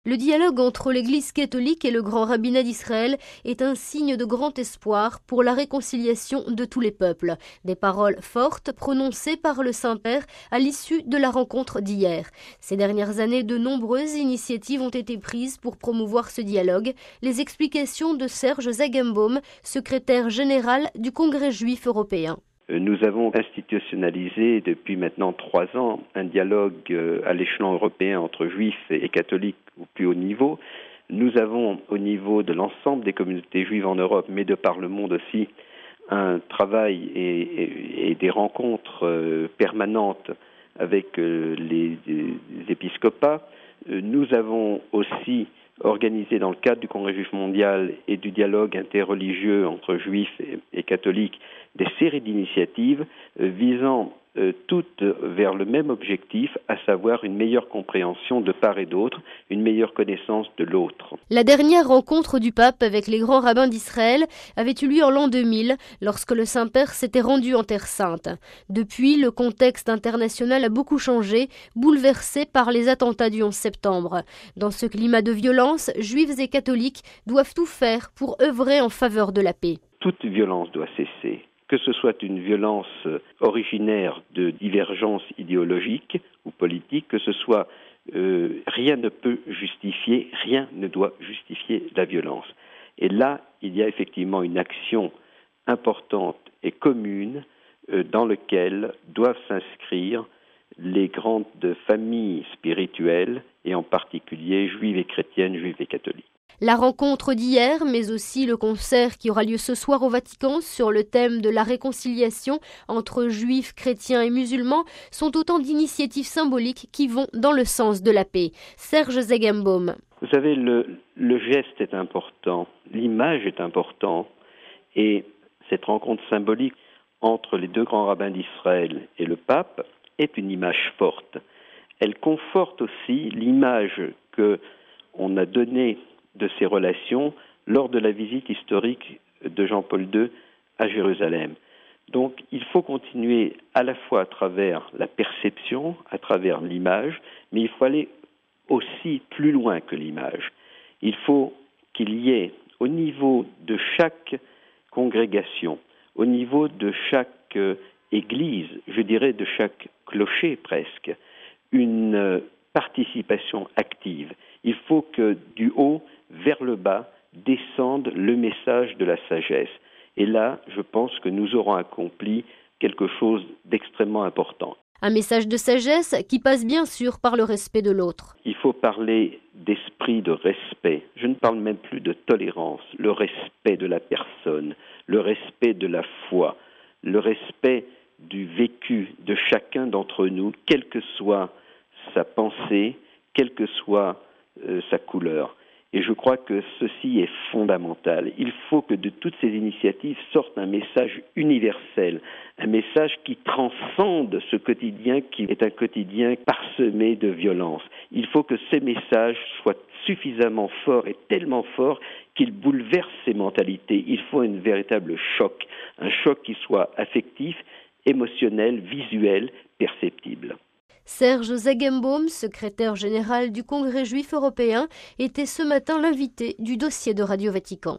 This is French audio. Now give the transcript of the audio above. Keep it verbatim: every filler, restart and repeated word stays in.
Le dialogue entre l'Église catholique et le grand rabbinat d'Israël est un signe de grand espoir pour la réconciliation de tous les peuples. Des paroles fortes prononcées par le Saint-Père à l'issue de la rencontre d'hier. Ces dernières années, de nombreuses initiatives ont été prises pour promouvoir ce dialogue. Les explications de Serge Zagembaum, secrétaire général du Congrès juif européen. Nous avons institutionnalisé depuis maintenant trois ans un dialogue à l'échelon européen entre juifs et catholiques au plus haut niveau. Nous avons au niveau de l'ensemble des communautés juives en Europe, mais de par le monde aussi, un travail et, et, et des rencontres permanentes avec les, les épiscopats. Nous avons aussi organisé dans le cadre du Congrès juif mondial et du dialogue interreligieux entre juifs et, et catholiques des séries d'initiatives euh, visant euh, toutes vers le même objectif, à savoir une meilleure compréhension de part et d'autre, une meilleure connaissance de l'autre. La dernière rencontre du pape avec les grands rabbins d'Israël avait eu lieu en l'an deux mille, lorsque le Saint-Père s'était rendu en Terre Sainte. Depuis, le contexte international a beaucoup changé, bouleversé par les attentats du onze septembre. Dans ce climat de violence, juifs et catholiques doivent tout faire pour œuvrer en faveur de la paix. Toute violence doit cesser. Que ce soit une violence originaire de divergences idéologiques ou politiques, que ce soit euh, rien ne peut justifier, rien ne doit justifier la violence. Et là, il y a effectivement une action importante et commune euh, dans laquelle doivent s'inscrire les grandes familles spirituelles, et en particulier juives et chrétiennes, juives et catholiques. La rencontre d'hier, mais aussi le concert qui aura lieu ce soir au Vatican sur le thème de la réconciliation entre juifs, chrétiens et musulmans sont autant d'initiatives symboliques qui vont dans le sens de la paix. Serge Zagembaum. Vous savez, le, le geste est important, l'image est importante, et cette rencontre symbolique entre les deux grands rabbins d'Israël et le pape est une image forte. Elle conforte aussi l'image que on a donnée de ces relations lors de la visite historique de Jean-Paul deux à Jérusalem. Donc il faut continuer à la fois à travers la perception, à travers l'image, mais il faut aller aussi plus loin que l'image. Il faut qu'il y ait au niveau de chaque congrégation, au niveau de chaque euh, église, je dirais de chaque clocher presque, une euh, participation active. Il faut que du haut vers le bas descende le message de la sagesse. Et là, je pense que nous aurons accompli quelque chose d'extrêmement important. Un message de sagesse qui passe bien sûr par le respect de l'autre. Il faut parler d'esprit de respect. Je ne parle même plus de tolérance. Le respect de la personne, le respect de la foi, le respect du vécu de chacun d'entre nous, quelle que soit sa pensée, quelle que soit euh, sa couleur. Et je crois que ceci est fondamental. Il faut que de toutes ces initiatives sorte un message universel, un message qui transcende ce quotidien qui est un quotidien parsemé de violence. Il faut que ces messages soient suffisamment forts et tellement forts qu'ils bouleversent ces mentalités. Il faut un véritable choc, un choc qui soit affectif, émotionnel, visuel, perceptible. Serge Zagembaum, secrétaire général du Congrès juif européen, était ce matin l'invité du dossier de Radio Vatican.